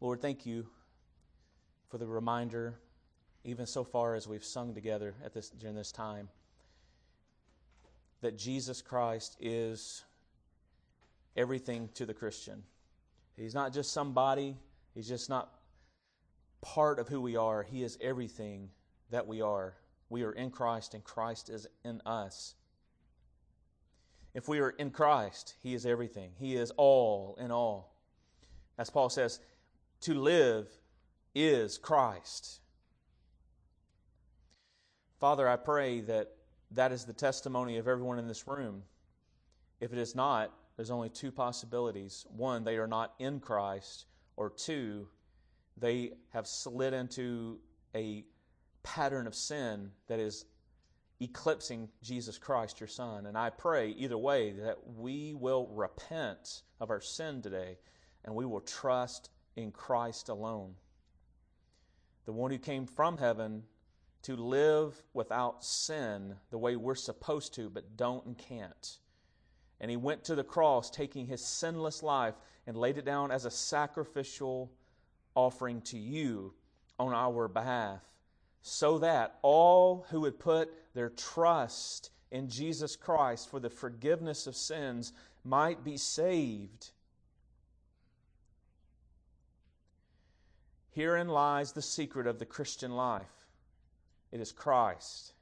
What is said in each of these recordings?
Lord, thank you for the reminder, even so far as we've sung together during this time, that Jesus Christ is everything to the Christian. He's not just somebody. He's just not part of who we are. He is everything that we are. We are in Christ, and Christ is in us. If we are in Christ, He is everything. He is all in all. As Paul says, to live is Christ. Father, I pray that that is the testimony of everyone in this room. If it is not, there's only two possibilities. One, they are not in Christ, or two, they have slid into a pattern of sin that is eclipsing Jesus Christ, your Son. And I pray either way that we will repent of our sin today and we will trust in Christ alone. The one who came from heaven to live without sin the way we're supposed to, but don't and can't. And He went to the cross taking His sinless life and laid it down as a sacrificial offering to you on our behalf, so that all who would put their trust in Jesus Christ for the forgiveness of sins might be saved. Herein lies the secret of the Christian life. It is Christ,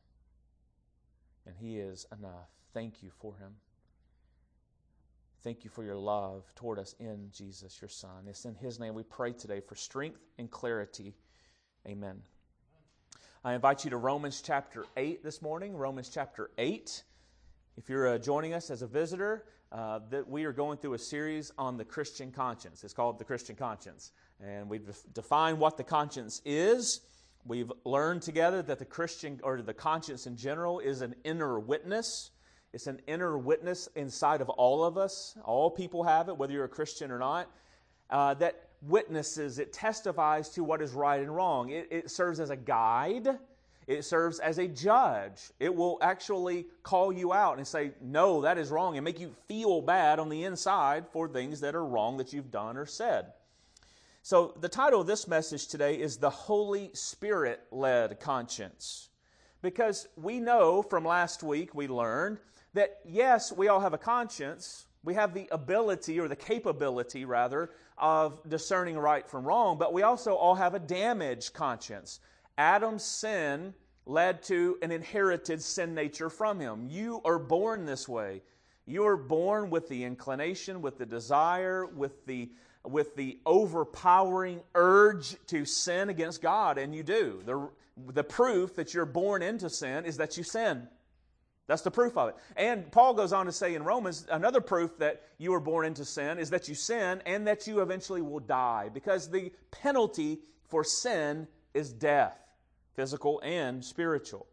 and He is enough. Thank you for Him. Thank you for your love toward us in Jesus, your Son. It's in His name we pray today for strength and clarity. Amen. I invite you to Romans chapter 8 this morning. Romans chapter 8. If you're joining us as a visitor, that we are going through a series on the Christian conscience. It's called the Christian conscience. And we've defined what the conscience is. We've learned together that the Christian, or the conscience in general, is an inner witness. It's an inner witness inside of all of us. All people have it, whether you're a Christian or not. That witnesses, it testifies to what is right and wrong. It serves as a guide. It serves as a judge. It will actually call you out and say, no, that is wrong, and make you feel bad on the inside for things that are wrong that you've done or said. So the title of this message today is The Holy Spirit-Led Conscience. Because we know from last week, we learned that yes, we all have a conscience. We have the ability, or the capability rather, of discerning right from wrong, but we also all have a damaged conscience. Adam's sin led to an inherited sin nature from him. You are born this way. You are born with the inclination, with the desire, with the overpowering urge to sin against God, and you do. The proof that you're born into sin is that you sin. That's the proof of it. And Paul goes on to say in Romans, another proof that you were born into sin is that you sin and that you eventually will die, because the penalty for sin is death, physical and spiritual.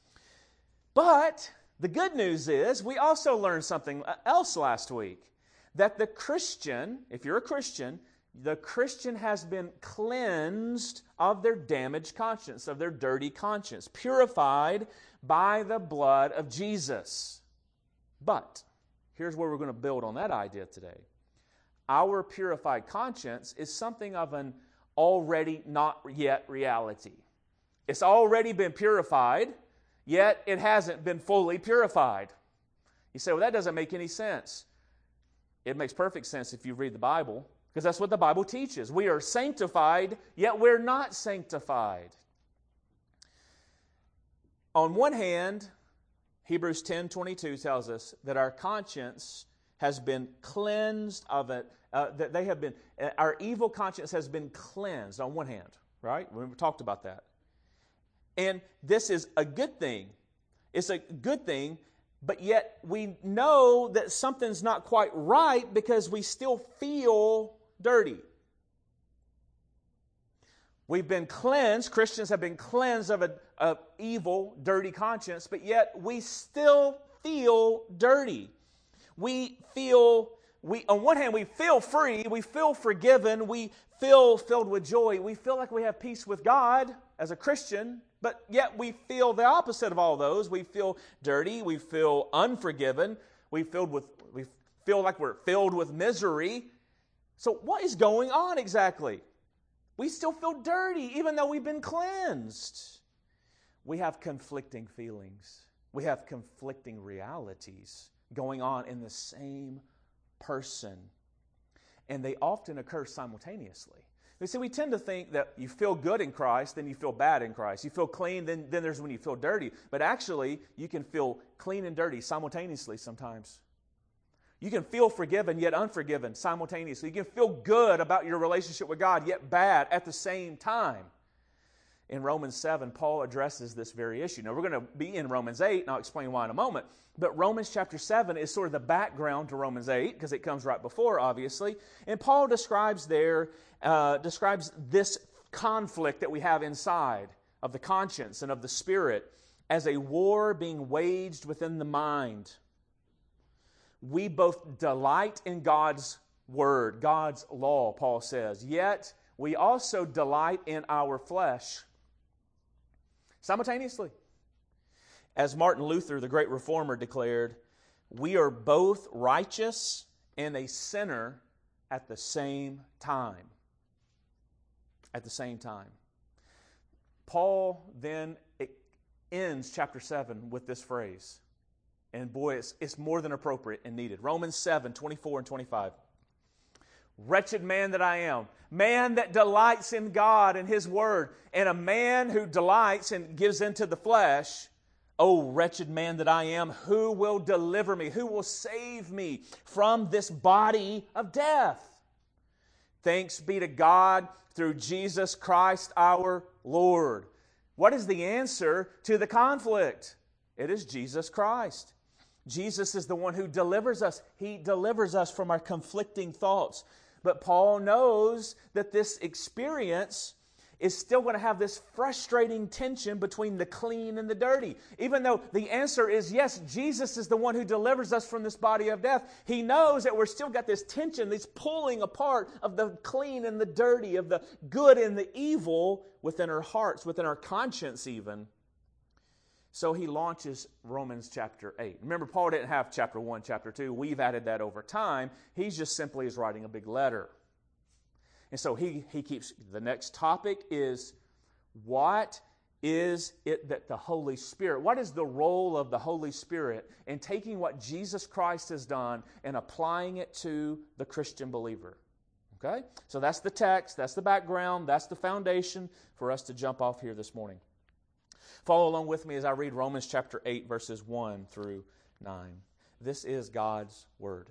But the good news is we also learned something else last week, that the Christian, if you're a Christian, the Christian has been cleansed of their damaged conscience, of their dirty conscience, purified by the blood of Jesus. But here's where we're going to build on that idea today. Our purified conscience is something of an already not yet reality. It's already been purified, yet it hasn't been fully purified. You say, well, that doesn't make any sense. It makes perfect sense if you read the Bible, because that's what the Bible teaches. We are sanctified, yet we're not sanctified. On one hand, Hebrews 10:22 tells us that our conscience has been cleansed of it. Our evil conscience has been cleansed on one hand, right? We talked about that. And this is a good thing. It's a good thing, but yet we know that something's not quite right because we still feel dirty. We've been cleansed, Christians have been cleansed of an evil, dirty conscience, but yet we still feel dirty. On one hand, we feel free, we feel forgiven, we feel filled with joy, we feel like we have peace with God as a Christian, but yet we feel the opposite of all those. We feel dirty, we feel unforgiven, we feel like we're filled with misery. So what is going on exactly? We still feel dirty even though we've been cleansed. We have conflicting feelings. We have conflicting realities going on in the same person. And they often occur simultaneously. You see, we tend to think that you feel good in Christ, then you feel bad in Christ. You feel clean, then there's when you feel dirty. But actually, you can feel clean and dirty simultaneously sometimes. You can feel forgiven yet unforgiven simultaneously. You can feel good about your relationship with God yet bad at the same time. In Romans 7, Paul addresses this very issue. Now, we're going to be in Romans 8, and I'll explain why in a moment. But Romans chapter 7 is sort of the background to Romans 8, because it comes right before, obviously. And Paul describes this conflict that we have inside of the conscience and of the spirit as a war being waged within the mind. We both delight in God's word, God's law, Paul says, yet we also delight in our flesh. Simultaneously. As Martin Luther, the great reformer, declared, we are both righteous and a sinner at the same time. At the same time. Paul then ends chapter 7 with this phrase. And boy, it's more than appropriate and needed. Romans 7, 24 and 25. Wretched man that I am, man that delights in God and His Word, and a man who delights and gives into the flesh, oh, wretched man that I am, who will deliver me? Who will save me from this body of death? Thanks be to God through Jesus Christ our Lord. What is the answer to the conflict? It is Jesus Christ. Jesus is the one who delivers us. He delivers us from our conflicting thoughts. But Paul knows that this experience is still going to have this frustrating tension between the clean and the dirty. Even though the answer is yes, Jesus is the one who delivers us from this body of death, he knows that we're still got this tension, this pulling apart of the clean and the dirty, of the good and the evil within our hearts, within our conscience even. So he launches Romans chapter 8. Remember, Paul didn't have chapter 1, chapter 2. We've added that over time. He just simply is writing a big letter. And so he keeps, the next topic is, what is it that the Holy Spirit, what is the role of the Holy Spirit in taking what Jesus Christ has done and applying it to the Christian believer? Okay? So that's the text, that's the background, that's the foundation for us to jump off here this morning. Follow along with me as I read Romans chapter 8, verses 1 through 9. This is God's Word.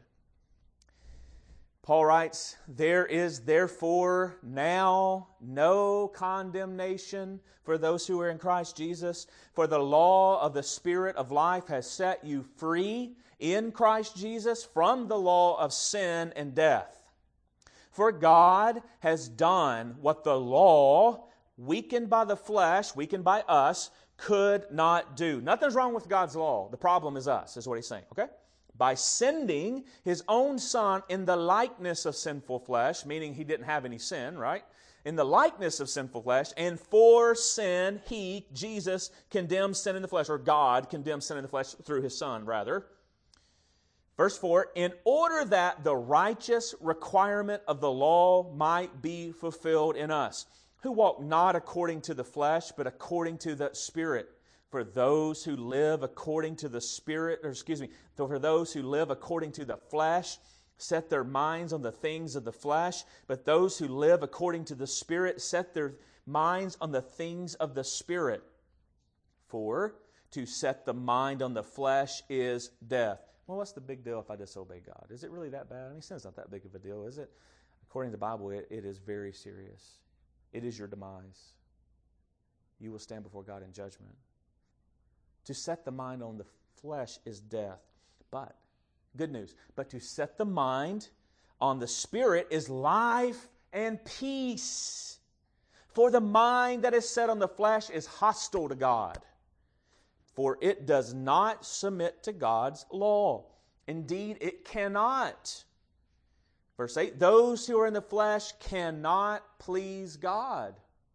Paul writes, there is therefore now no condemnation for those who are in Christ Jesus, for the law of the Spirit of life has set you free in Christ Jesus from the law of sin and death. For God has done what the law, weakened by the flesh, weakened by us, could not do. Nothing's wrong with God's law. The problem is us, is what he's saying, okay? By sending His own Son in the likeness of sinful flesh, meaning He didn't have any sin, right? In the likeness of sinful flesh, and for sin, He, Jesus, condemned sin in the flesh, or God condemned sin in the flesh through His Son, rather. Verse 4, in order that the righteous requirement of the law might be fulfilled in us, who walk not according to the flesh, but according to the Spirit. For those who live according to the Spirit, for those who live according to the flesh, set their minds on the things of the flesh, but those who live according to the Spirit set their minds on the things of the Spirit. For to set the mind on the flesh is death. Well, what's the big deal if I disobey God? Is it really that bad? I mean, sin's not that big of a deal, is it? According to the Bible, it is very serious. It is your demise. You will stand before God in judgment. To set the mind on the flesh is death. But, good news, but to set the mind on the Spirit is life and peace. For the mind that is set on the flesh is hostile to God, for it does not submit to God's law. Indeed, it cannot. Verse 8, those who are in the flesh cannot please God.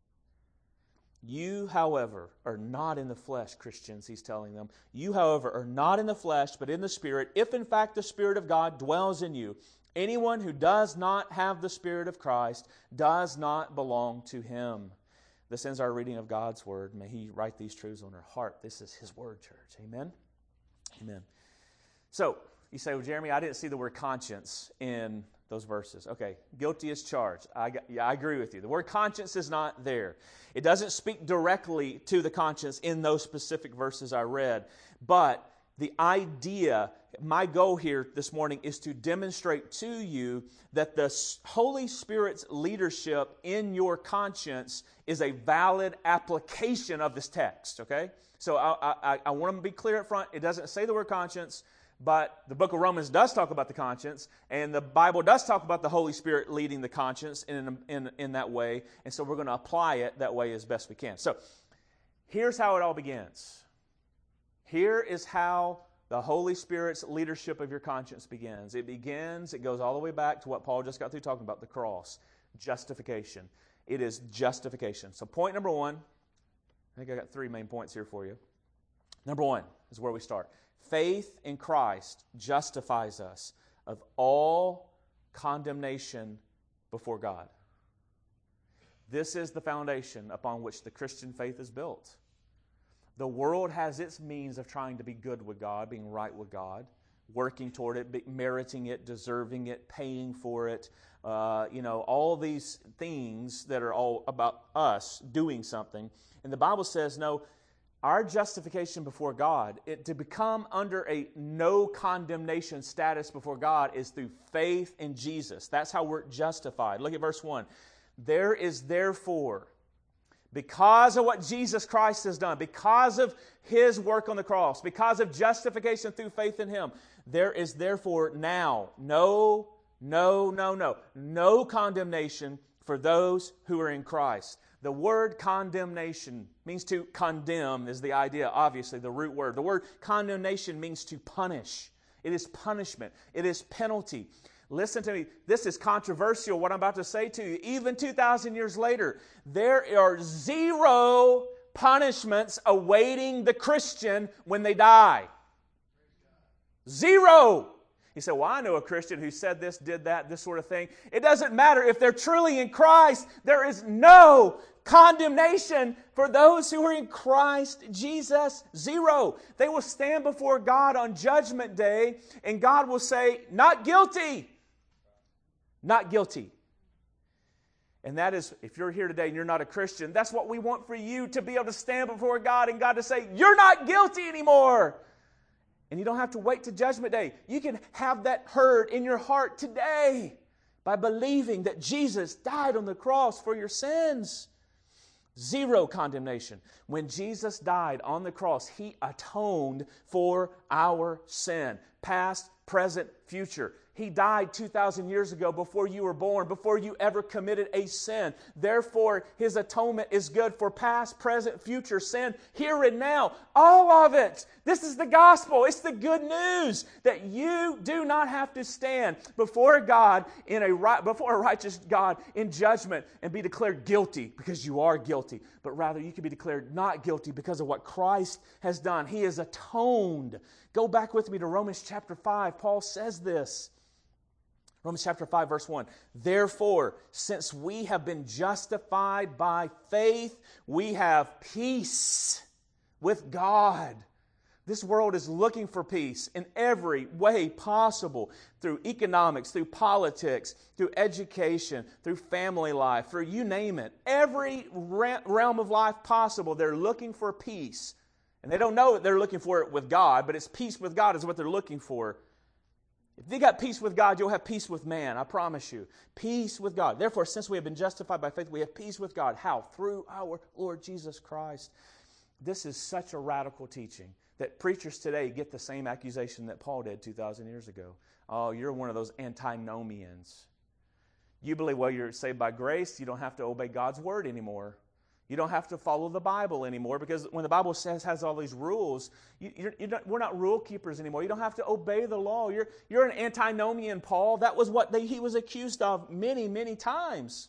You, however, are not in the flesh, Christians, he's telling them. You, however, are not in the flesh, but in the Spirit, if in fact the Spirit of God dwells in you. Anyone who does not have the Spirit of Christ does not belong to Him. This ends our reading of God's Word. May He write these truths on our heart. This is His Word, church. Amen? Amen. So, you say, well, Jeremy, I didn't see the word conscience in those verses. Okay, guilty as charged. I agree with you. The word conscience is not there. It doesn't speak directly to the conscience in those specific verses I read. But the idea, my goal here this morning is to demonstrate to you that the Holy Spirit's leadership in your conscience is a valid application of this text, okay? So I want to be clear up front. It doesn't say the word conscience, but the book of Romans does talk about the conscience, and the Bible does talk about the Holy Spirit leading the conscience in that way, and so we're going to apply it that way as best we can. So here's how it all begins. Here is how the Holy Spirit's leadership of your conscience begins. It goes all the way back to what Paul just got through talking about, the cross, justification. It is justification. So point number one, I think I got 3 main points here for you. Number 1 is where we start. Faith in Christ justifies us of all condemnation before God. This is the foundation upon which the Christian faith is built. The world has its means of trying to be good with God, being right with God, working toward it, meriting it, deserving it, paying for it. All these things that are all about us doing something. And the Bible says, no, our justification before God, to become under a no condemnation status before God is through faith in Jesus. That's how we're justified. Look at verse 1. There is therefore, because of what Jesus Christ has done, because of His work on the cross, because of justification through faith in Him, there is therefore now no condemnation for those who are in Christ. The word condemnation means to condemn is the idea, obviously, the root word. The word condemnation means to punish. It is punishment. It is penalty. Listen to me. This is controversial, what I'm about to say to you. Even 2,000 years later, there are 0 punishments awaiting the Christian when they die. 0. You say, well, I know a Christian who said this, did that, this sort of thing. It doesn't matter. If they're truly in Christ, there is no condemnation for those who are in Christ Jesus. 0. They will stand before God on Judgment Day, and God will say, not guilty. Not guilty. And that is, if you're here today and you're not a Christian, that's what we want for you, to be able to stand before God and God to say, you're not guilty anymore. And you don't have to wait to Judgment Day. You can have that heard in your heart today by believing that Jesus died on the cross for your sins. 0 condemnation. When Jesus died on the cross, He atoned for our sin. Past, present, future. He died 2,000 years ago before you were born, before you ever committed a sin. Therefore, His atonement is good for past, present, future sin, here and now. All of it. This is the gospel. It's the good news that you do not have to stand before God, before a righteous God in judgment and be declared guilty because you are guilty. But rather, you can be declared not guilty because of what Christ has done. He has atoned. Go back with me to Romans chapter 5. Paul says this. Romans chapter 5, verse 1. Therefore, since we have been justified by faith, we have peace with God. This world is looking for peace in every way possible, through economics, through politics, through education, through family life, through you name it. Every realm of life possible, they're looking for peace. And they don't know that they're looking for it with God, but it's peace with God is what they're looking for. If you got peace with God, you'll have peace with man, I promise you. Peace with God. Therefore, since we have been justified by faith, we have peace with God. How? Through our Lord Jesus Christ. This is such a radical teaching that preachers today get the same accusation that Paul did 2,000 years ago. Oh, you're one of those antinomians. You believe, well, you're saved by grace, you don't have to obey God's word anymore. You don't have to follow the Bible anymore, because when the Bible has all these rules, we're not rule keepers anymore. You don't have to obey the law. You're an antinomian, Paul. That was what he was accused of many, many times.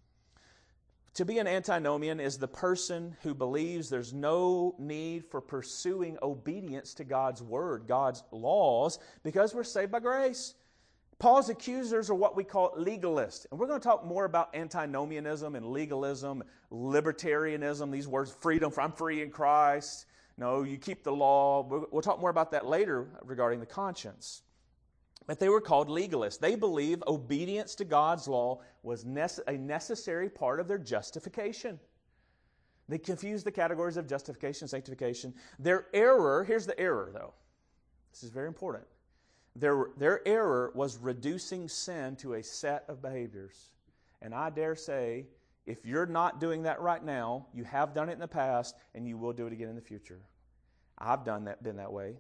To be an antinomian is the person who believes there's no need for pursuing obedience to God's word, God's laws, because we're saved by grace. Paul's accusers are what we call legalists. And we're going to talk more about antinomianism and legalism, libertarianism, these words, freedom, I'm free in Christ. No, you keep the law. We'll talk more about that later regarding the conscience. But they were called legalists. They believed obedience to God's law was a necessary part of their justification. They confused the categories of justification and sanctification. Their error, here's the error though. This is very important. Their error was reducing sin to a set of behaviors. And I dare say, if you're not doing that right now, you have done it in the past, and you will do it again in the future. I've been that way.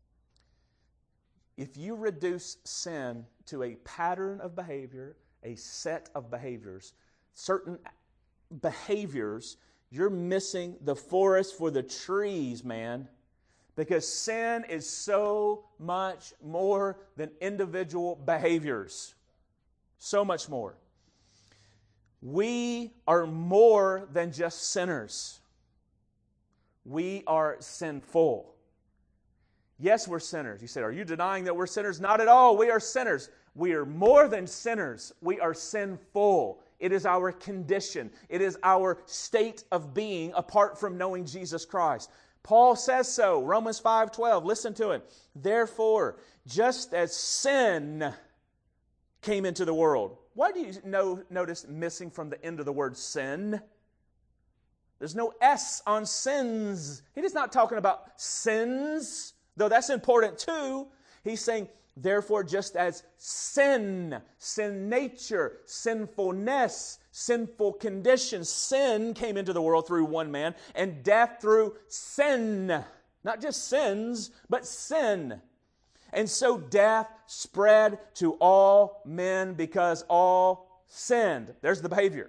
If you reduce sin to a pattern of behavior, a set of behaviors, certain behaviors, you're missing the forest for the trees, man. Because sin is so much more than individual behaviors. So much more. We are more than just sinners. We are sinful. Yes, we're sinners. You said, are you denying that we're sinners? Not at all. We are sinners. We are more than sinners. We are sinful. It is our condition. It is our state of being apart from knowing Jesus Christ. Paul says so. Romans 5:12. Listen to it. Therefore, just as sin came into the world. Why do you notice missing from the end of the word sin? There's no S on sins. He is not talking about sins, though that's important too. He's saying, therefore, just as sin nature, sinfulness, sinful conditions, sin came into the world through one man, and death through sin. Not just sins, but sin. And so death spread to all men because all sinned. There's the behavior.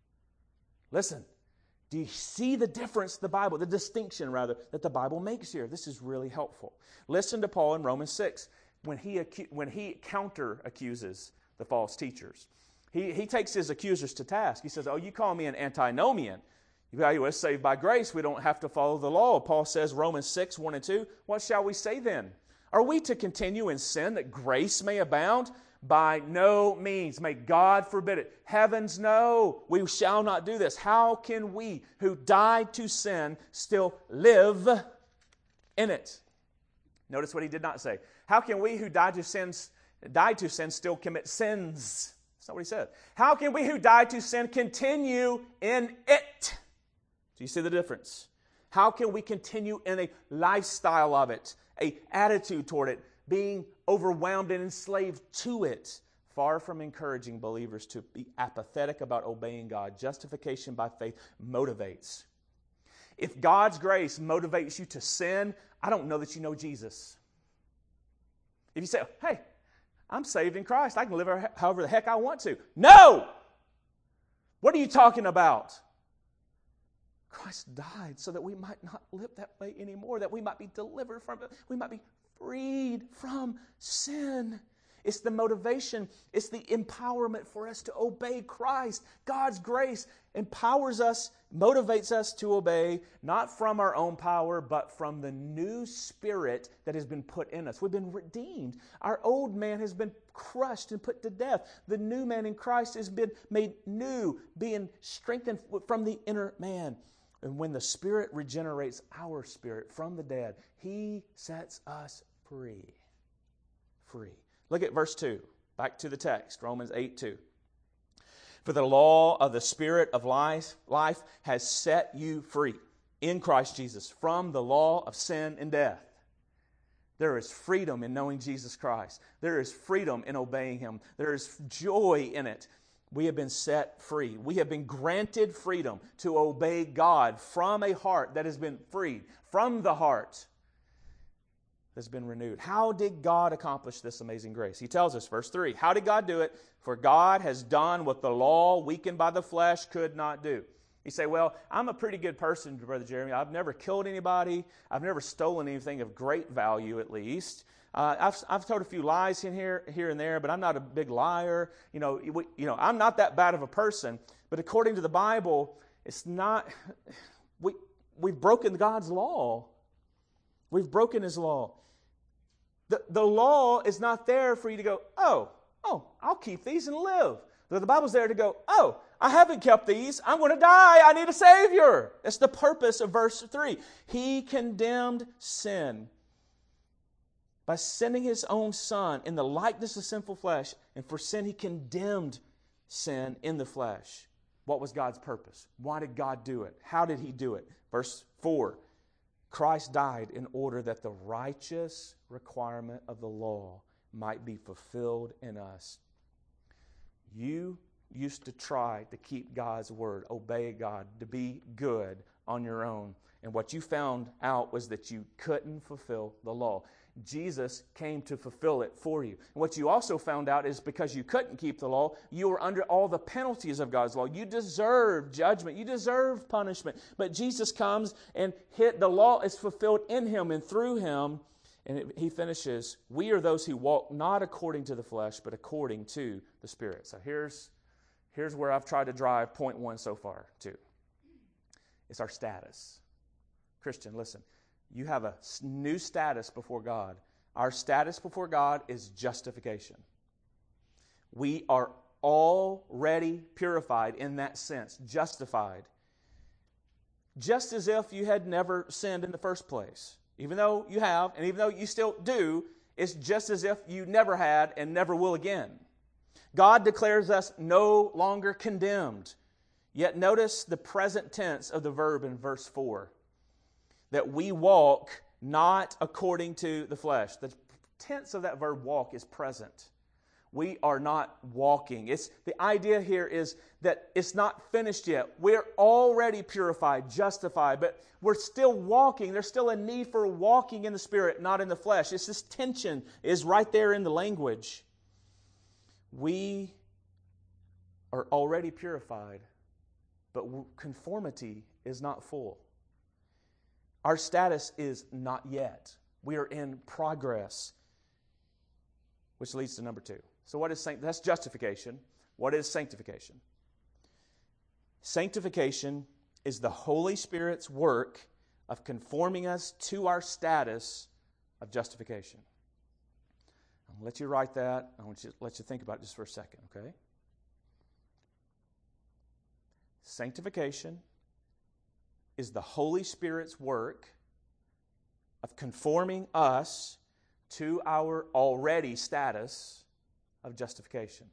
Listen, do you see the difference the distinction that the Bible makes here? This is really helpful. Listen to Paul in Romans 6 when he counter-accuses the false teachers. He takes his accusers to task. He says, oh, you call me an antinomian. You are saved by grace. We don't have to follow the law. Paul says, Romans 6, 1 and 2, what shall we say then? Are we to continue in sin that grace may abound? By no means. May God forbid it. Heavens, no. We shall not do this. How can we who died to sin still live in it? Notice what he did not say. How can we who died to sin still commit sins? That's not what he said. How can we who died to sin continue in it? Do you see the difference? How can we continue in a lifestyle of it, an attitude toward it, being overwhelmed and enslaved to it? Far from encouraging believers to be apathetic about obeying God, justification by faith motivates. If God's grace motivates you to sin, I don't know that you know Jesus. If you say, hey, I'm saved in Christ, I can live however the heck I want to. No! What are you talking about? Christ died so that we might not live that way anymore, that we might be delivered from it, we might be freed from sin. It's the motivation, it's the empowerment for us to obey Christ. God's grace empowers us, motivates us to obey, not from our own power, but from the new spirit that has been put in us. We've been redeemed. Our old man has been crushed and put to death. The new man in Christ has been made new, being strengthened from the inner man. And when the Spirit regenerates our spirit from the dead, He sets us free. Free. Look at verse 2. Back to the text, Romans 8:2. For the law of the Spirit of life has set you free in Christ Jesus from the law of sin and death. There is freedom in knowing Jesus Christ. There is freedom in obeying Him. There is joy in it. We have been set free. We have been granted freedom to obey God from a heart that has been freed, from the heart that's been renewed. How did God accomplish this amazing grace? He tells us, verse 3, how did God do it? For God has done what the law, weakened by the flesh, could not do. You say, well, I'm a pretty good person, Brother Jeremy. I've never killed anybody. I've never stolen anything of great value, at least. I've told a few lies in here and there, but I'm not a big liar. I'm not that bad of a person. But according to the Bible, it's not. We've broken God's law. We've broken His law. The law is not there for you to go, oh, oh, I'll keep these and live. But the Bible's there to go, oh, I haven't kept these. I'm going to die. I need a Savior. That's the purpose of verse 3. He condemned sin by sending His own Son in the likeness of sinful flesh. And for sin, He condemned sin in the flesh. What was God's purpose? Why did God do it? How did He do it? Verse 4, Christ died in order that the righteous requirement of the law might be fulfilled in us. You used to try to keep God's word, obey God, to be good on your own. And what you found out was that you couldn't fulfill the law. Jesus came to fulfill it for you. And what you also found out is because you couldn't keep the law, you were under all the penalties of God's law. You deserve judgment. You deserve punishment. But Jesus comes and the law is fulfilled in Him and through Him. And He finishes, we are those who walk not according to the flesh, but according to the Spirit. So here's where I've tried to drive point 1 so far to. It's our status. Christian, listen. You have a new status before God. Our status before God is justification. We are already purified in that sense, justified. Just as if you had never sinned in the first place. Even though you have, and even though you still do, it's just as if you never had and never will again. God declares us no longer condemned. Yet notice the present tense of the verb in verse 4. That we walk not according to the flesh. The tense of that verb walk is present. We are not walking. The idea here is that it's not finished yet. We're already purified, justified, but we're still walking. There's still a need for walking in the Spirit, not in the flesh. It's this tension is right there in the language. We are already purified, but conformity is not full. Our status is not yet. We are in progress, which leads to number 2. So what is that's justification. What is sanctification? Sanctification is the Holy Spirit's work of conforming us to our status of justification. I'm going to let you write that. I want you to let you think about it just for a second, okay? Sanctification is the Holy Spirit's work of conforming us to our already status of justification.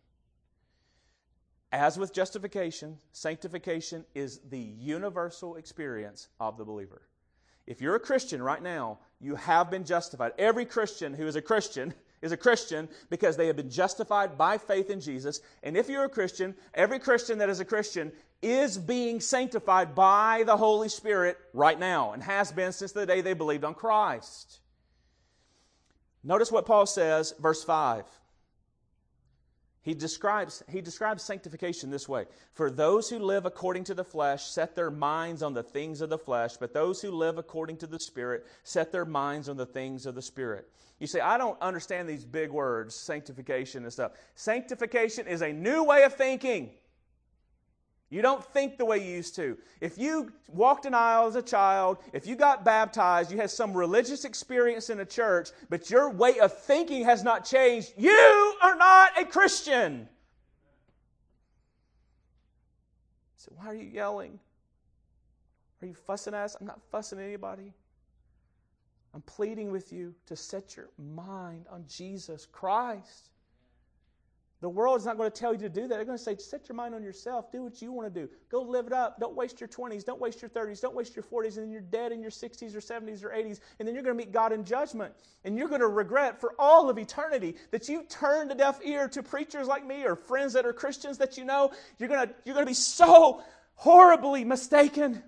As with justification, sanctification is the universal experience of the believer. If you're a Christian right now, you have been justified. Every Christian who is a Christian because they have been justified by faith in Jesus. And if you're a Christian, every Christian that is a Christian is being sanctified by the Holy Spirit right now and has been since the day they believed on Christ. Notice what Paul says, verse 5. He describes sanctification this way. For those who live according to the flesh set their minds on the things of the flesh, but those who live according to the Spirit set their minds on the things of the Spirit. You say, I don't understand these big words, sanctification and stuff. Sanctification is a new way of thinking. You don't think the way you used to. If you walked an aisle as a child, if you got baptized, you had some religious experience in a church, but your way of thinking has not changed, you are not a Christian. So why are you yelling? Are you fussing at us? I'm not fussing at anybody. I'm pleading with you to set your mind on Jesus Christ. The world is not going to tell you to do that. They're going to say, set your mind on yourself. Do what you want to do. Go live it up. Don't waste your 20s. Don't waste your 30s. Don't waste your 40s. And then you're dead in your 60s or 70s or 80s. And then you're going to meet God in judgment. And you're going to regret for all of eternity that you turned a deaf ear to preachers like me or friends that are Christians that you know. You're going to be so horribly mistaken.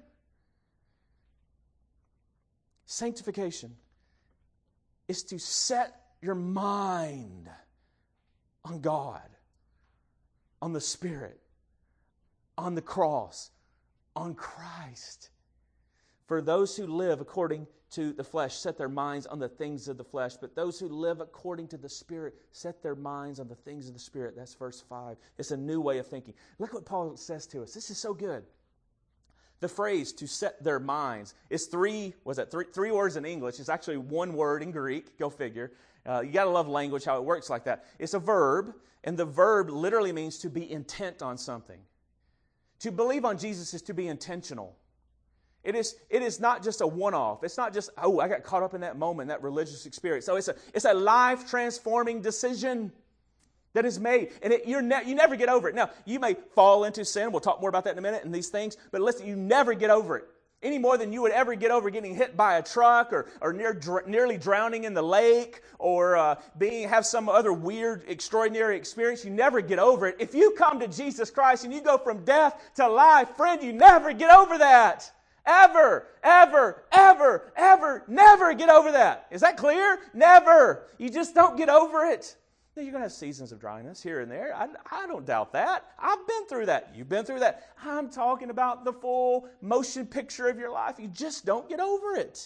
Sanctification is to set your mind on God, on the Spirit, on the cross, on Christ. For those who live according to the flesh set their minds on the things of the flesh, but those who live according to the Spirit set their minds on the things of the Spirit. That's verse 5. It's a new way of thinking. Look what Paul says to us. This is so good. The phrase to set their minds is three words in English. It's actually one word in Greek. Go figure. You got to love language, how it works like that. It's a verb, and the verb literally means to be intent on something. To believe on Jesus is to be intentional. It is not just a one-off. It's not just, I got caught up in that moment, that religious experience. So it's a life-transforming decision that is made. And you never get over it. Now, you may fall into sin. We'll talk more about that in a minute and these things. But listen, you never get over it. Any more than you would ever get over getting hit by a truck or nearly drowning in the lake or have some other weird, extraordinary experience. You never get over it. If you come to Jesus Christ and you go from death to life, friend, you never get over that. Ever, ever, ever, ever, never get over that. Is that clear? Never. You just don't get over it. Now, you're going to have seasons of dryness here and there. I don't doubt that. I've been through that. You've been through that. I'm talking about the full motion picture of your life. You just don't get over it.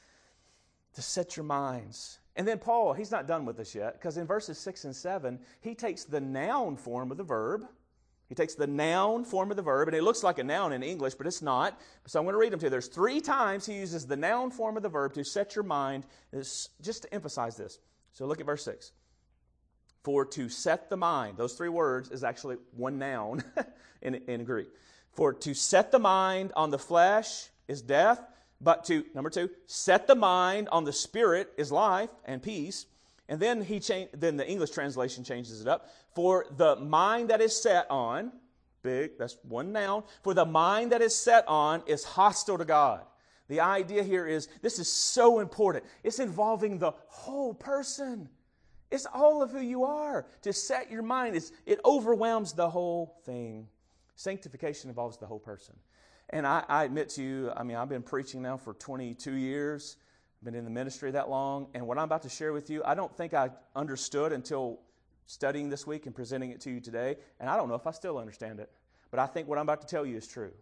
To set your minds. And then Paul, he's not done with this yet, because in verses 6 and 7, he takes the noun form of the verb. He takes the noun form of the verb, and it looks like a noun in English, but it's not. So I'm going to read them to you. There's 3 times he uses the noun form of the verb to set your mind, just to emphasize this. So look at verse 6. For to set the mind, those 3 words is actually one noun in Greek. For to set the mind on the flesh is death, but to, number 2, set the mind on the spirit is life and peace. And then then the English translation changes it up. For the mind that is set on, that's one noun. For the mind that is set on is hostile to God. The idea here is, this is so important. It's involving the whole person. It's all of who you are. To set your mind, it overwhelms the whole thing. Sanctification involves the whole person. And I admit to you, I've been preaching now for 22 years. I've been in the ministry that long. And what I'm about to share with you, I don't think I understood until studying this week and presenting it to you today. And I don't know if I still understand it. But I think what I'm about to tell you is true.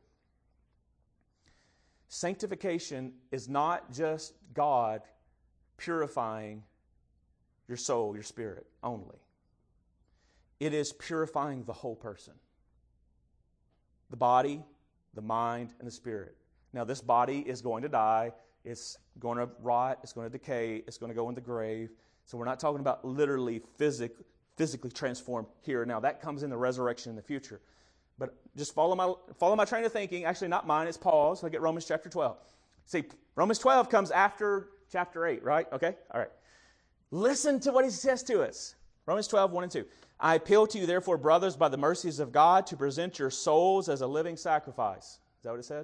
Sanctification is not just God purifying your soul, your spirit only. It is purifying the whole person. The body, the mind, and the spirit. Now, this body is going to die. It's going to rot. It's going to decay. It's going to go in the grave. So we're not talking about literally physically transformed here and now. That comes in the resurrection in the future. But just follow my train of thinking. Actually, not mine. It's Paul's. Look at Romans chapter 12. See, Romans 12 comes after chapter 8, right? Okay? All right. Listen to what he says to us. Romans 12, 1 and 2. I appeal to you, therefore, brothers, by the mercies of God, to present your souls as a living sacrifice. Is that what it said?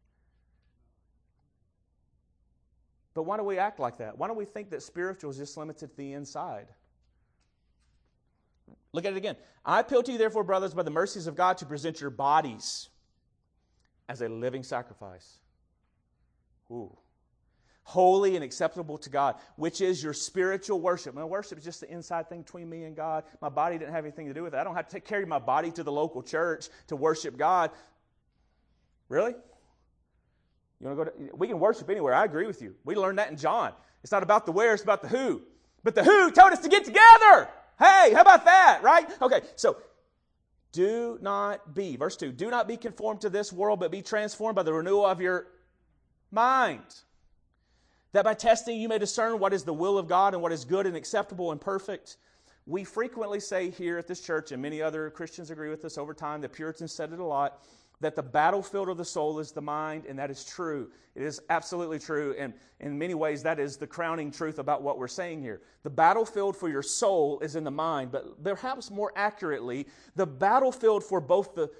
But why do we act like that? Why don't we think that spiritual is just limited to the inside? Look at it again. I appeal to you, therefore, brothers, by the mercies of God, to present your bodies as a living sacrifice. Ooh. Holy and acceptable to God, which is your spiritual worship. Now, worship is just the inside thing between me and God. My body didn't have anything to do with it. I don't have to carry my body to the local church to worship God. Really? You want to go to? We can worship anywhere. I agree with you. We learned that in John. It's not about the where, it's about the who. But the who told us to get together. Hey, how about that, right? Okay, so do not be, verse 2, do not be conformed to this world, but be transformed by the renewal of your mind, that by testing you may discern what is the will of God and what is good and acceptable and perfect. We frequently say here at this church, and many other Christians agree with us over time, the Puritans said it a lot, that the battlefield of the soul is the mind, and that is true. It is absolutely true, and in many ways that is the crowning truth about what we're saying here. The battlefield for your soul is in the mind, but perhaps more accurately, the battlefield for both the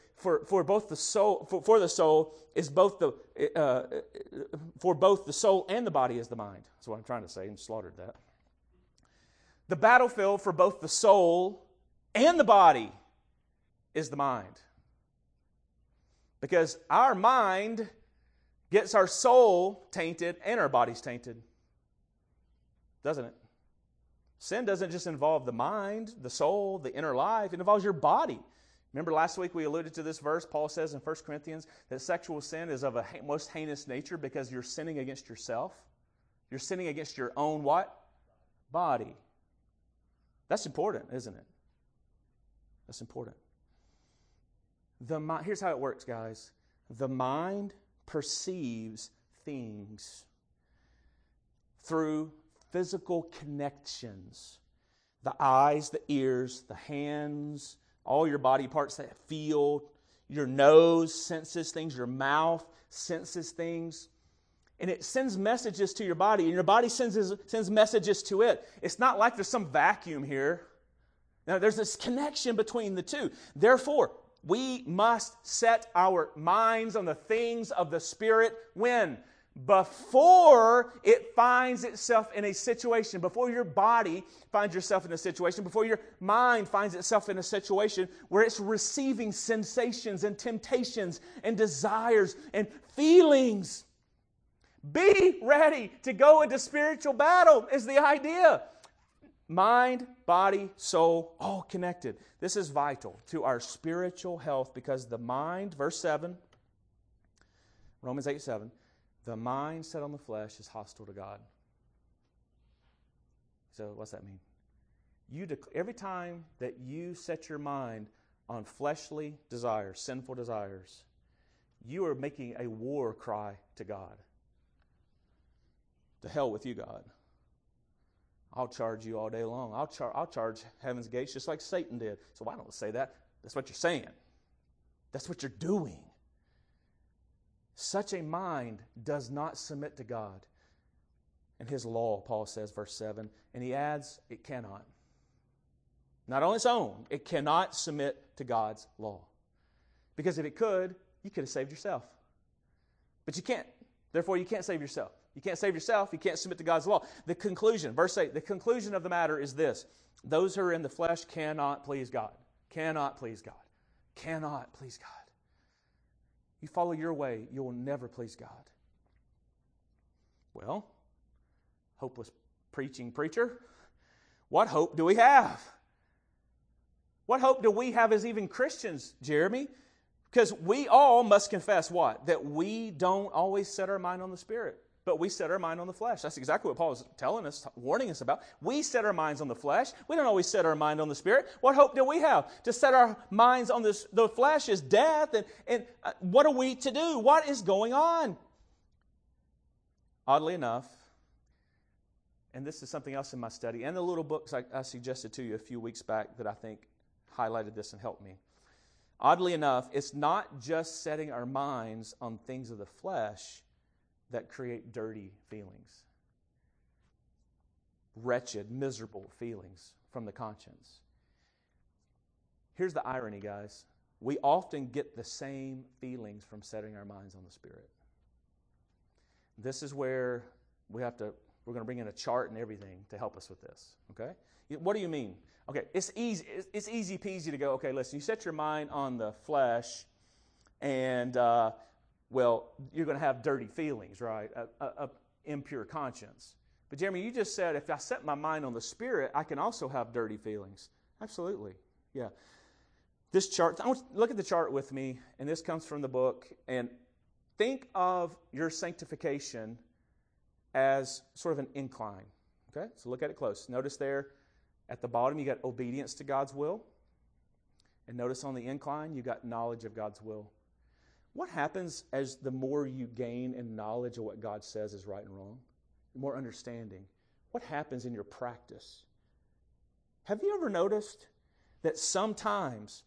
soul is both for both the soul and the body is the mind. That's what I'm trying to say, and slaughtered that. The battlefield for both the soul and the body is the mind. Because our mind gets our soul tainted and our body's tainted. Doesn't it? Sin doesn't just involve the mind, the soul, the inner life. It involves your body. Remember last week we alluded to this verse. Paul says in 1 Corinthians that sexual sin is of a most heinous nature because you're sinning against yourself. You're sinning against your own what? Body. That's important, isn't it? That's important. Here's how it works, guys. The mind perceives things through physical connections. The eyes, the ears, the hands, all your body parts that feel. Your nose senses things. Your mouth senses things. And it sends messages to your body, and your body sends messages to it. It's not like there's some vacuum here. Now, there's this connection between the two. Therefore, we must set our minds on the things of the Spirit when? Before it finds itself in a situation, before your body finds yourself in a situation, before your mind finds itself in a situation where it's receiving sensations and temptations and desires and feelings. Be ready to go into spiritual battle is the idea. Mind, body, soul, all connected. This is vital to our spiritual health because the mind, verse 7, Romans 8:7, the mind set on the flesh is hostile to God. So what's that mean? Every time that you set your mind on fleshly desires, sinful desires, you are making a war cry to God. To hell with you, God. I'll charge you all day long. I'll charge heaven's gates just like Satan did. So why don't I say that? That's what you're saying. That's what you're doing. Such a mind does not submit to God and His law, Paul says, verse 7. And he adds, it cannot. Not on its own, it cannot submit to God's law. Because if it could, you could have saved yourself. But you can't. Therefore, you can't save yourself. You can't save yourself. You can't submit to God's law. The conclusion, verse 8, the conclusion of the matter is this. Those who are in the flesh cannot please God. Cannot please God. Cannot please God. You follow your way, you will never please God. Well, hopeless preaching preacher, what hope do we have? What hope do we have as even Christians, Jeremy? Because we all must confess what? That we don't always set our mind on the Spirit, but we set our mind on the flesh. That's exactly what Paul is telling us, warning us about. We set our minds on the flesh. We don't always set our mind on the Spirit. What hope do we have? To set our minds on the flesh is death. And what are we to do? What is going on? Oddly enough, and this is something else in my study, and the little books I suggested to you a few weeks back that I think highlighted this and helped me. Oddly enough, it's not just setting our minds on things of the flesh that create dirty feelings. Wretched, miserable feelings from the conscience. Here's the irony, guys. We often get the same feelings from setting our minds on the Spirit. This is where we're going to bring in a chart and everything to help us with this. Okay? What do you mean? Okay, it's easy peasy to go, okay, listen, you set your mind on the flesh and, well, you're going to have dirty feelings, right? A impure conscience. But Jeremy, you just said if I set my mind on the Spirit, I can also have dirty feelings. Absolutely, yeah. This chart, look at the chart with me, and this comes from the book, and think of your sanctification as sort of an incline, okay? So look at it close. Notice there, at the bottom, you got obedience to God's will. And notice on the incline, you got knowledge of God's will. What happens as the more you gain in knowledge of what God says is right and wrong? The more understanding. What happens in your practice? Have you ever noticed that sometimes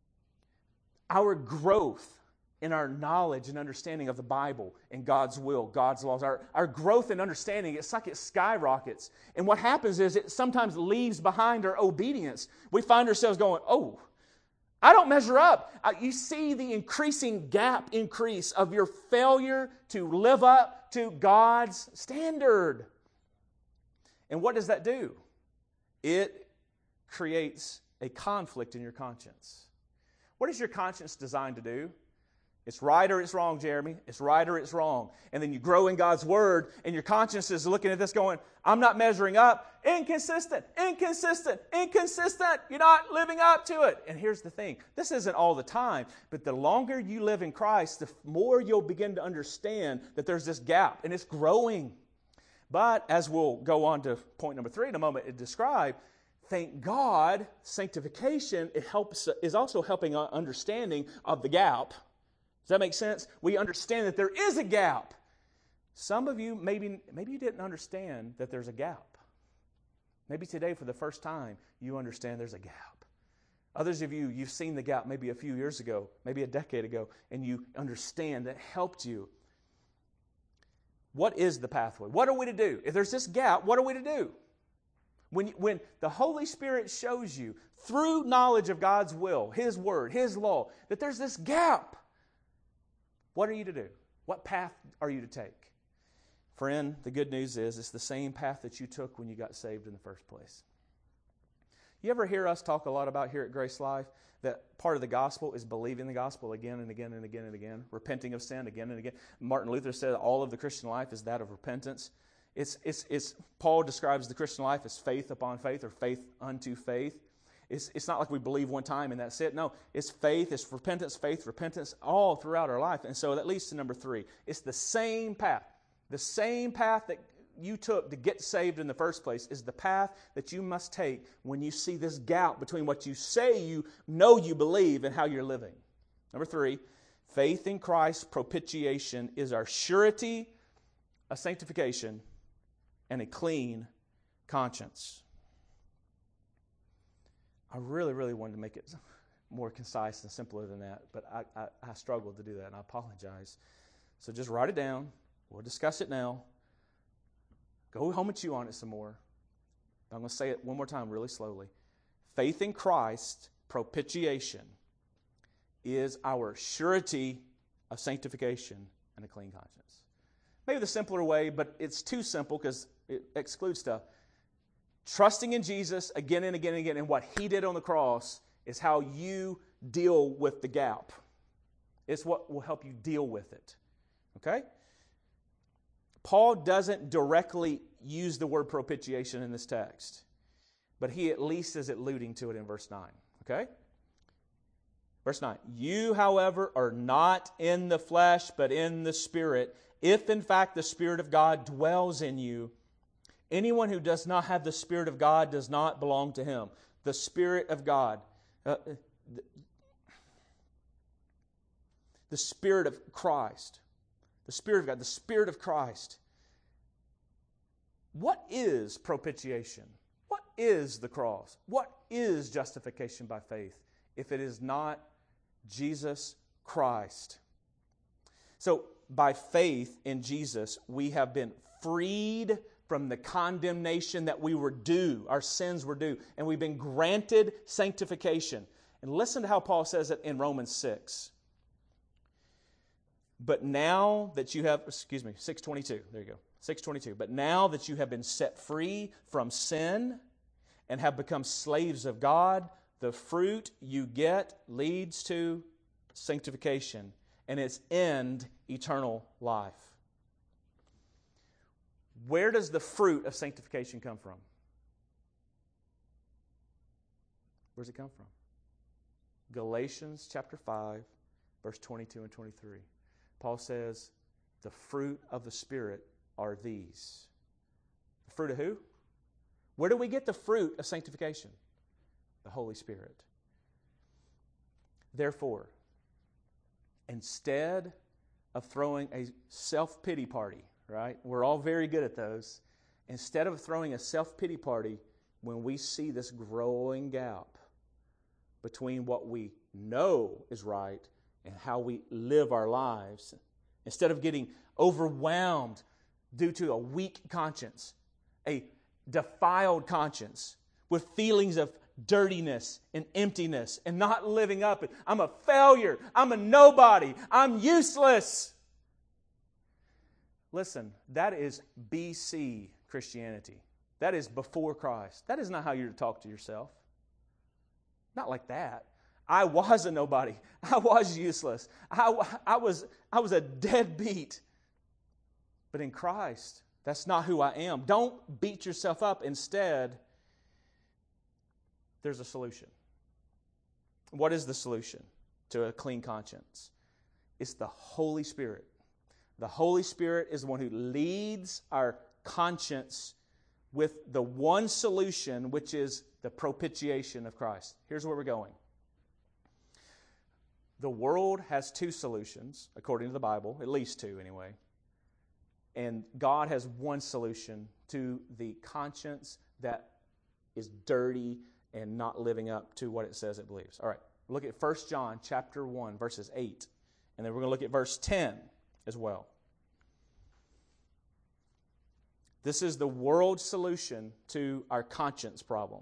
our growth in our knowledge and understanding of the Bible and God's will, God's laws, our growth and understanding, it's like it skyrockets. And what happens is it sometimes leaves behind our obedience. We find ourselves going, oh, I don't measure up. You see the increasing gap increase of your failure to live up to God's standard. And what does that do? It creates a conflict in your conscience. What is your conscience designed to do? It's right or it's wrong, Jeremy. It's right or it's wrong. And then you grow in God's Word, and your conscience is looking at this going, I'm not measuring up. Inconsistent, inconsistent, inconsistent. You're not living up to it. And here's the thing. This isn't all the time, but the longer you live in Christ, the more you'll begin to understand that there's this gap, and it's growing. But as we'll go on to point number 3 in a moment to describe, thank God, sanctification is also helping our understanding of the gap. Does that make sense? We understand that there is a gap. Some of you, maybe you didn't understand that there's a gap. Maybe today for the first time you understand there's a gap. Others of you, you've seen the gap maybe a few years ago, maybe a decade ago, and you understand that helped you. What is the pathway? What are we to do? If there's this gap, what are we to do? When the Holy Spirit shows you through knowledge of God's will, His Word, His law, that there's this gap, what are you to do? What path are you to take? Friend, the good news is it's the same path that you took when you got saved in the first place. You ever hear us talk a lot about here at Grace Life that part of the gospel is believing the gospel again and again and again and again, repenting of sin again and again? Martin Luther said all of the Christian life is that of repentance. Paul describes the Christian life as faith upon faith or faith unto faith. It's not like we believe one time and that's it. No, it's faith, it's repentance all throughout our life. And so that leads to number 3. It's the same path. The same path that you took to get saved in the first place is the path that you must take when you see this gap between what you say you know you believe and how you're living. Number 3, faith in Christ's propitiation is our surety of sanctification and a clean conscience. I really, really wanted to make it more concise and simpler than that, but I struggled to do that, and I apologize. So just write it down. We'll discuss it now. Go home and chew on it some more. I'm going to say it one more time really slowly. Faith in Christ, propitiation, is our surety of sanctification and a clean conscience. Maybe the simpler way, but it's too simple because it excludes stuff. Trusting in Jesus again and again and again and what He did on the cross is how you deal with the gap. It's what will help you deal with it. Okay? Paul doesn't directly use the word propitiation in this text, but he at least is alluding to it in verse 9. Okay? Verse 9. You, however, are not in the flesh, but in the Spirit, if in fact the Spirit of God dwells in you. Anyone who does not have the Spirit of God does not belong to Him. The Spirit of God. The Spirit of Christ. The Spirit of God, the Spirit of Christ. What is propitiation? What is the cross? What is justification by faith if it is not Jesus Christ? So, by faith in Jesus, we have been freed from the condemnation that we were due, our sins were due, and we've been granted sanctification. And listen to how Paul says it in Romans 6. But now that you have, 6:22, there you go, 6:22. But now that you have been set free from sin and have become slaves of God, the fruit you get leads to sanctification and its end, eternal life. Where does the fruit of sanctification come from? Where does it come from? Galatians chapter 5, verse 22 and 23. Paul says, the fruit of the Spirit are these. The fruit of who? Where do we get the fruit of sanctification? The Holy Spirit. Therefore, instead of throwing a self-pity party, right? We're all very good at those. Instead of throwing a self-pity party when we see this growing gap between what we know is right and how we live our lives, instead of getting overwhelmed due to a weak conscience, a defiled conscience, with feelings of dirtiness and emptiness and not living up. I'm a failure. I'm a nobody. I'm useless. Listen, that is BC Christianity. That is before Christ. That is not how you're to talk to yourself. Not like that. I was a nobody. I was useless. I was a deadbeat. But in Christ, that's not who I am. Don't beat yourself up. Instead, there's a solution. What is the solution to a clean conscience? It's the Holy Spirit. The Holy Spirit is the one who leads our conscience with the one solution, which is the propitiation of Christ. Here's where we're going. The world has two solutions, according to the Bible, at least two anyway. And God has one solution to the conscience that is dirty and not living up to what it says it believes. All right, look at 1 John chapter 1, verses 8. And then we're going to look at verse 10 as well. This is the world's solution to our conscience problem.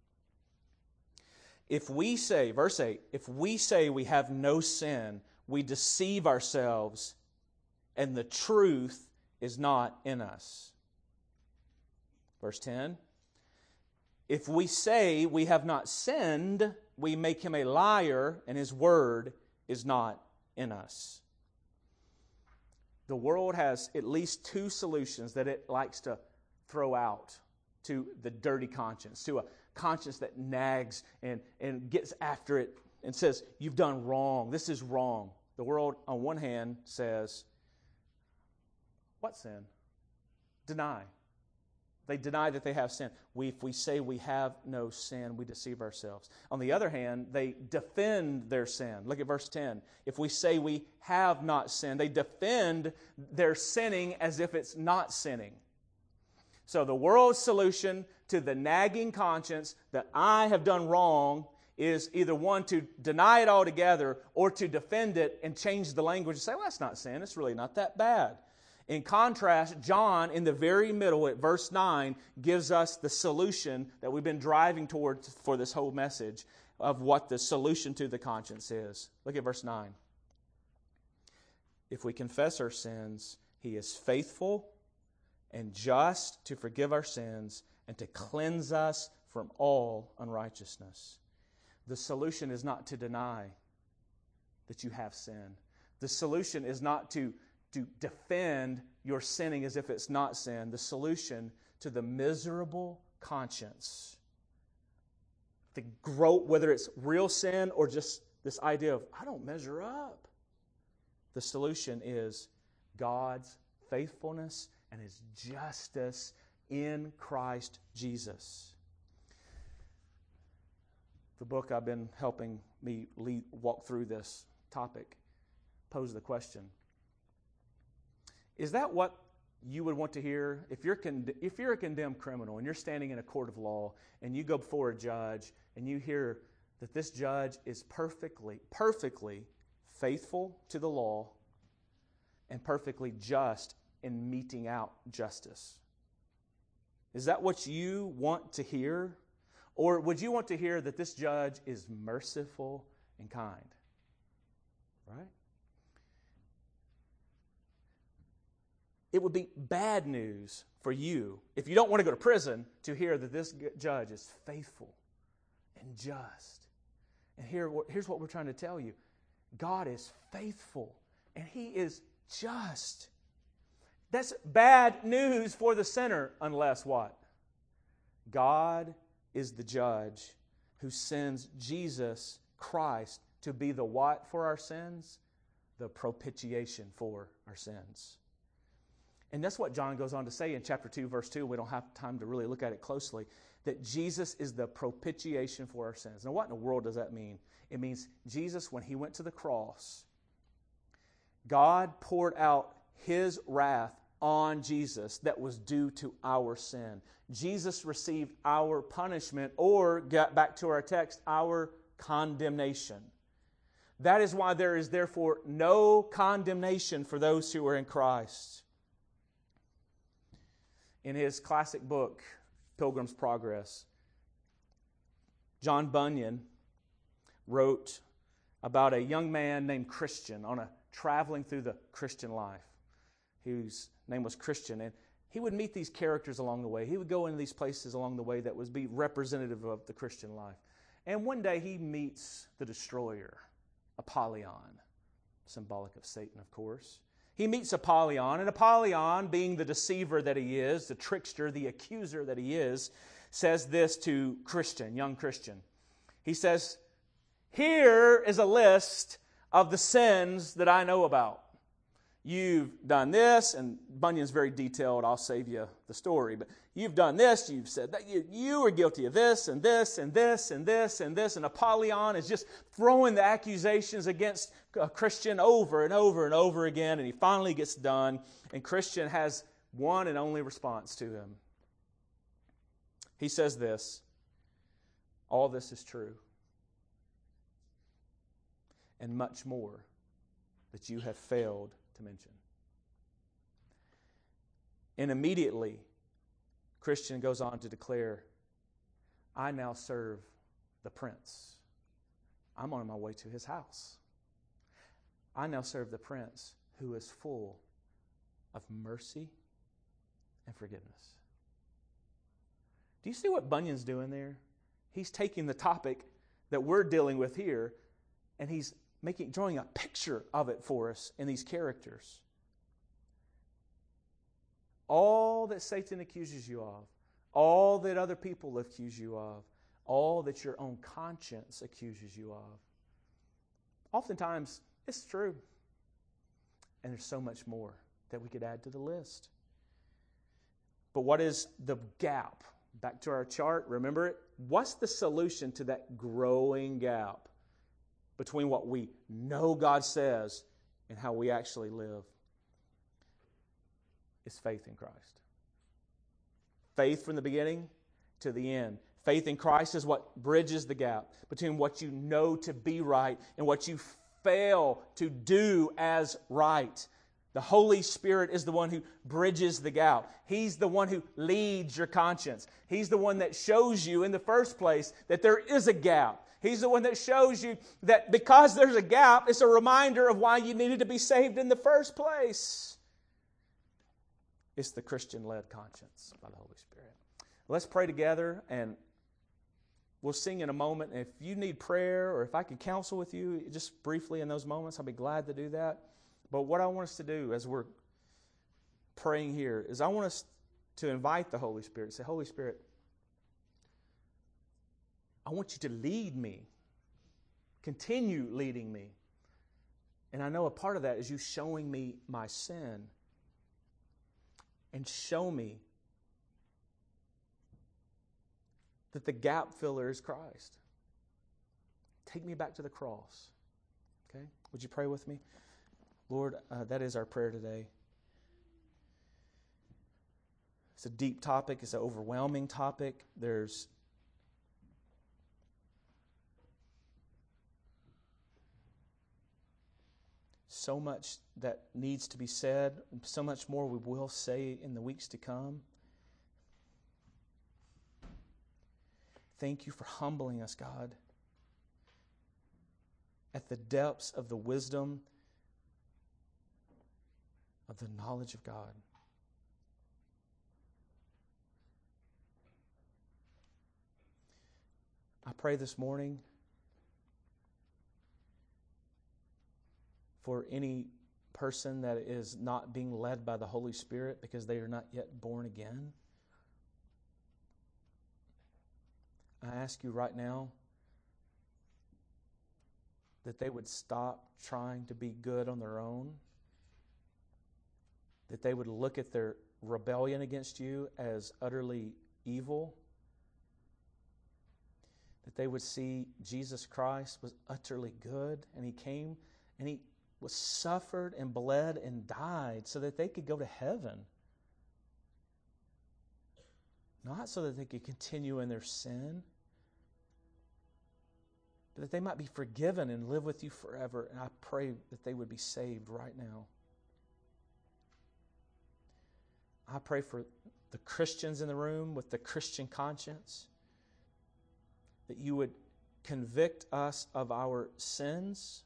If we say, verse 8, if we say we have no sin, we deceive ourselves, and the truth is not in us. Verse 10, if we say we have not sinned, we make him a liar, and his word is not in us. The world has at least two solutions that it likes to throw out to the dirty conscience, to a conscience that nags and gets after it and says, you've done wrong, this is wrong. The world, on one hand, says, what sin? Deny. They deny that they have sin. If we say we have no sin, we deceive ourselves. On the other hand, they defend their sin. Look at verse 10. If we say we have not sinned, they defend their sinning as if it's not sinning. So the world's solution to the nagging conscience that I have done wrong is either one, to deny it altogether, or to defend it and change the language and say, well, that's not sin. It's really not that bad. In contrast, John, in the very middle at verse 9, gives us the solution that we've been driving towards for this whole message of what the solution to the conscience is. Look at verse 9. If we confess our sins, He is faithful and just to forgive our sins and to cleanse us from all unrighteousness. The solution is not to deny that you have sin. The solution is not to defend your sinning as if it's not sin. The solution to the miserable conscience, whether it's real sin or just this idea of, I don't measure up. The solution is God's faithfulness and His justice in Christ Jesus. The book I've been helping me walk through this topic posed the question, is that what you would want to hear if you're a condemned criminal and you're standing in a court of law and you go before a judge and you hear that this judge is perfectly faithful to the law and perfectly just in meting out justice? Is that what you want to hear? Or would you want to hear that this judge is merciful and kind? Right? It would be bad news for you, if you don't want to go to prison, to hear that this judge is faithful and just. And here's what we're trying to tell you. God is faithful and He is just. That's bad news for the sinner unless what? God is the judge who sends Jesus Christ to be the what for our sins? The propitiation for our sins. And that's what John goes on to say in chapter 2, verse 2. We don't have time to really look at it closely. That Jesus is the propitiation for our sins. Now, what in the world does that mean? It means Jesus, when He went to the cross, God poured out His wrath on Jesus that was due to our sin. Jesus received our punishment, or, get back to our text, our condemnation. That is why there is therefore no condemnation for those who are in Christ. In his classic book, Pilgrim's Progress, John Bunyan wrote about a young man named Christian traveling through the Christian life, whose name was Christian. And he would meet these characters along the way. He would go into these places along the way that would be representative of the Christian life. And one day he meets the destroyer, Apollyon, symbolic of Satan, of course. He meets Apollyon, and Apollyon, being the deceiver that he is, the trickster, the accuser that he is, says this to Christian, young Christian. He says, here is a list of the sins that I know about. You've done this, and Bunyan's very detailed, I'll save you the story, but you've done this, you've said that you were guilty of this, and this, and this, and this, and this, and Apollyon is just throwing the accusations against Christian over and over and over again, and he finally gets done, and Christian has one and only response to him. He says this, All this is true. And much more that you have failed to mention. And immediately, Christian goes on to declare, I now serve the Prince. I'm on my way to his house. I now serve the Prince who is full of mercy and forgiveness. Do you see what Bunyan's doing there? He's taking the topic that we're dealing with here, and he's drawing a picture of it for us in these characters. All that Satan accuses you of, all that other people accuse you of, all that your own conscience accuses you of. Oftentimes, it's true. And there's so much more that we could add to the list. But what is the gap? Back to our chart, remember it? What's the solution to that growing gap between what we know God says and how we actually live? It's faith in Christ. Faith from the beginning to the end. Faith in Christ is what bridges the gap between what you know to be right and what you fail to do as right. The Holy Spirit is the one who bridges the gap. He's the one who leads your conscience. He's the one that shows you in the first place that there is a gap. He's the one that shows you that because there's a gap, it's a reminder of why you needed to be saved in the first place. It's the Christian-led conscience by the Holy Spirit. Let's pray together, and we'll sing in a moment. If you need prayer or if I can counsel with you just briefly in those moments, I'll be glad to do that. But what I want us to do as we're praying here is I want us to invite the Holy Spirit. Say, Holy Spirit, I want you to lead me. Continue leading me. And I know a part of that is you showing me my sin. And show me that the gap filler is Christ. Take me back to the cross. Okay? Would you pray with me? Lord, that is our prayer today. It's a deep topic. It's an overwhelming topic. There's so much that needs to be said, and so much more we will say in the weeks to come. Thank you for humbling us, God, at the depths of the wisdom of the knowledge of God. I pray this morning for any person that is not being led by the Holy Spirit because they are not yet born again. I ask you right now that they would stop trying to be good on their own, that they would look at their rebellion against you as utterly evil, that they would see Jesus Christ was utterly good, and He came and He was suffered and bled and died so that they could go to heaven. Not so that they could continue in their sin, but that they might be forgiven and live with you forever. And I pray that they would be saved right now. I pray for the Christians in the room with the Christian conscience, that you would convict us of our sins.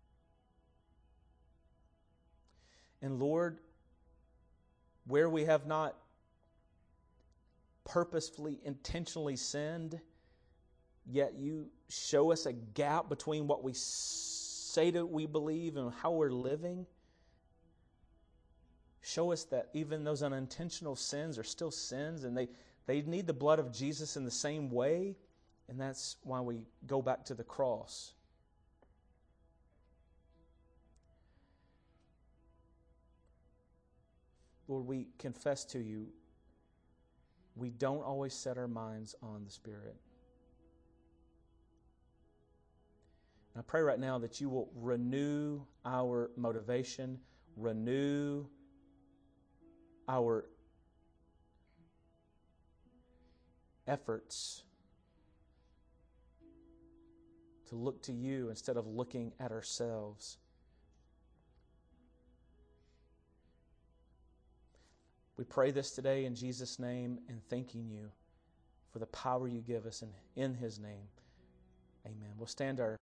And Lord, where we have not purposefully, intentionally sinned, yet you show us a gap between what we say that we believe and how we're living. Show us that even those unintentional sins are still sins, and they need the blood of Jesus in the same way, and that's why we go back to the cross. Lord, we confess to you, we don't always set our minds on the Spirit. And I pray right now that you will renew our motivation, renew our efforts to look to you instead of looking at ourselves. We pray this today in Jesus' name and thanking you for the power you give us in His name. Amen. We'll stand our